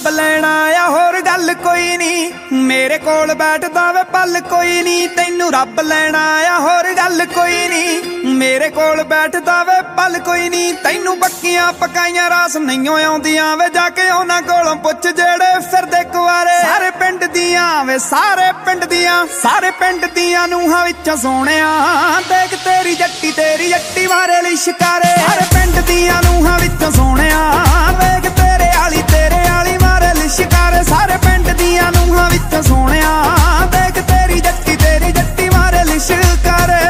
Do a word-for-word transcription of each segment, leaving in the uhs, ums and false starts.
ਲੈਣਾ ਆ ਹੋਰ ਗੱਲ ਕੋਈ ਨੀ, ਮੇਰੇ ਕੋਲ ਬੈਠਦਾ ਵੇ ਪਲ ਕੋਈ ਨੀ। ਤੈਨੂੰ ਰੱਬ ਲੈਣਾ ਆ ਹੋਰ ਗੱਲ ਕੋਈ ਨੀ, ਮੇਰੇ ਕੋਲ ਬੈਠਦਾ ਵੇ ਪਲ ਕੋਈ ਨੀ। ਤੈਨੂੰ ਬੱਕੀਆਂ ਪਕਾਈਆਂ ਰਾਸ ਨਹੀਂ ਆਉਂਦੀਆਂ ਵੇ, ਜਾ ਕੇ ਉਹਨਾਂ ਕੋਲੋਂ ਪੁੱਛ ਜਿਹੜੇ ਫਿਰਦੇ ਕੁਆਰੇ। ਸਾਰੇ ਪਿੰਡ ਦੀਆਂ ਵੇ ਸਾਰੇ ਪਿੰਡ ਦੀਆਂ, ਸਾਰੇ ਪਿੰਡ ਦੀਆਂ ਨੂੰਹਾਂ ਵਿੱਚੋਂ ਸੋਹਣਿਆ ਦੇਖ ਤੇਰੀ ਜੱਟੀ ਤੇਰੀ ਜੱਟੀ ਮਾਰੇ ਲਿਸ਼ਕਾਰੇ। ਸਾਰੇ ਪਿੰਡ ਦੀਆਂ ਨੂੰਹਾਂ ਵਿੱਚੋਂ ਸੋਹਣਿਆ ਵੇਖ ਤੇਰੇ ਆਲੀ ਤੇਰੇ ਆਲੀ ਮਾਰੇ ਲਿਸ਼ਕਾਰੇ। ਸਾਰੇ ਪਿੰਡ ਦੀਆਂ ਨੂੰਹਾਂ ਵਿੱਚੋਂ ਸੋਹਣਿਆ ਦੇਖ ਤੇਰੀ ਜੱਟੀ ਤੇਰੀ ਜੱਟੀ ਮਾਰੇ ਲਿਸ਼ਕਾਰੇ।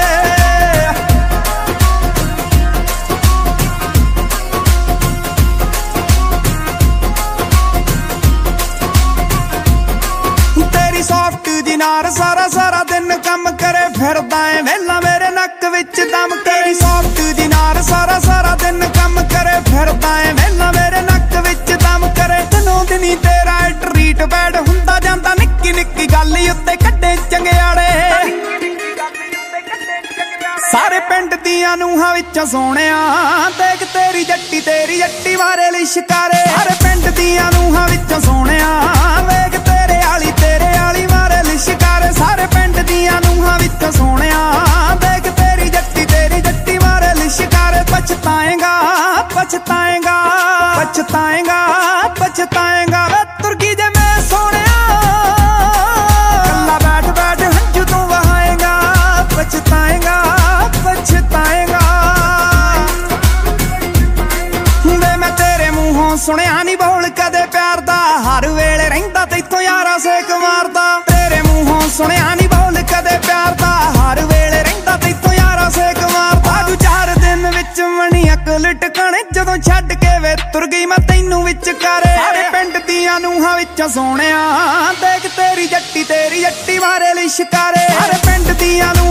ਤੇਰੀ ਸੌਫਟ ਜੀ ਨਾਰ ਸਾਰਾ ਸਾਰਾ ਦਿਨ ਕੰਮ ਕਰੇ ਫਿਰਦਾ ਏ ਵੇਲਾ ਮੇਰੇ ਨੱਕ ਵਿੱਚ ਦਮ। ਤੇਰੀ ਸੌਫਟ ਜੀ ਨਾਰ ਸਾਰਾ ਸਾਰਾ ਦਿਨ ਕੰਮ ਕਰੇ ਫਿਰਦਾ ਏ ਵੇਲਾ ਮੇਰੇ ਨੱਕ ਵਿੱਚ ਦਮ ਕਰੇ। ਦਿਨੋਂ ਦਿਨੀ ਤੇਰਾ ਟਰੀਟ ਬੈਡ ਹੁੰਦਾ ਜਾਂਦਾ, ਨਿੱਕੀ ਨਿੱਕੀ ਗੱਲ ਉੱਤੇ ਕੱਢੇ ਚੰਗਿਆੜੇ। ਸਾਰੇ ਪਿੰਡ ਦੀਆਂ ਨੂੰਹਾਂ ਵਿੱਚੋਂ ਸੋਹਣਿਆ ਦੇਖ ਤੇਰੀ ਜੱਟੀ ਤੇਰੀ ਜੱਟੀ ਮਾਰੇ ਲਿਸ਼ਕਾਰੇ। ਸਾਰੇ ਪਿੰਡ ਦੀਆਂ ਨੂੰਹਾਂ ਵਿੱਚੋਂ ਸੋਹਣਿਆ ਵੇਖ ਤੇਰੇ ਆਲੀ ਤੇਰੇ ਆਲੀ ਮਾਰੇ ਲਿਸ਼ਕਾਰੇ। ਸਾਰੇ ਪਿੰਡ ਦੀਆਂ ਨੂੰਹਾਂ ਵਿੱਚੋਂ ਸੋਹਣਿਆ ਦੇਖ ਤੇਰੀ ਜੱਟੀ ਤੇਰੀ ਜੱਟੀ ਮਾਰੇ ਲਿਸ਼ਕਾਰੇ। ਪਛਤਾਏਗਾ ਪਛਤਾਏਗਾ ਪਛਤਾਏਗਾ ਪਛਤਾਏਗਾ ਵੇ ਤੁਰਕੀ ਜੇ ਮੈਂ ਸੋਹਣਿਆ, ਕੱਲਾ ਬੈਠ ਬੈਠ ਹੰਝੂ ਤੂੰ ਵਹਾਏਗਾ। ਪਛਤਾਏਗਾ ਪਛਤਾਏਗਾ ਵੇ ਮੈਂ ਤੇਰੇ ਮੂੰਹੋਂ ਸੁਣਿਆ ਨੀ ਬੋਲ ਕਦੇ ਪਿਆਰ ਦਾ, ਹਰ ਵੇਲੇ ਰਹਿੰਦਾ ਤੈਥੋਂ ਯਾਰਾ ਸੇਕ ਮਾਰਦਾ। ਤੇਰੇ ਮੂੰਹੋਂ ਸੁਣਿਆ ਨੀ ਬੋਲ ਕਦੇ ਪਿਆਰ ਦਾ, ਹਰ ਵੇਲੇ ਰਹਿੰਦਾ ਤੈਥੋਂ ਯਾਰਾ ਸੇਕ ਮਾਰਦਾ। ਤੂੰ ਚਾਰ ਦਿਨ ਵਿੱਚ ਮਣੀ ਅਕਲ ਟਿਕਾਣੇ ਜਦੋਂ ਛੱਡ ਕੇ ਵੇ ਤੁਰ ਗਈ ਮੈਂ ਤੈਨੂੰ ਵਿਚਕਾਰੇ। ਸਾਰੇ ਪਿੰਡ ਦੀਆਂ ਨੂੰਹਾਂ ਵਿੱਚੋਂ ਸੋਹਣਿਆ ਦੇਖ ਤੇਰੀ ਜੱਟੀ ਤੇਰੀ ਜੱਟੀ ਮਾਰੇ ਲਿਸ਼ਕਾਰੇ। ਸਾਰੇ ਪਿੰਡ ਦੀਆਂ ਨੂੰ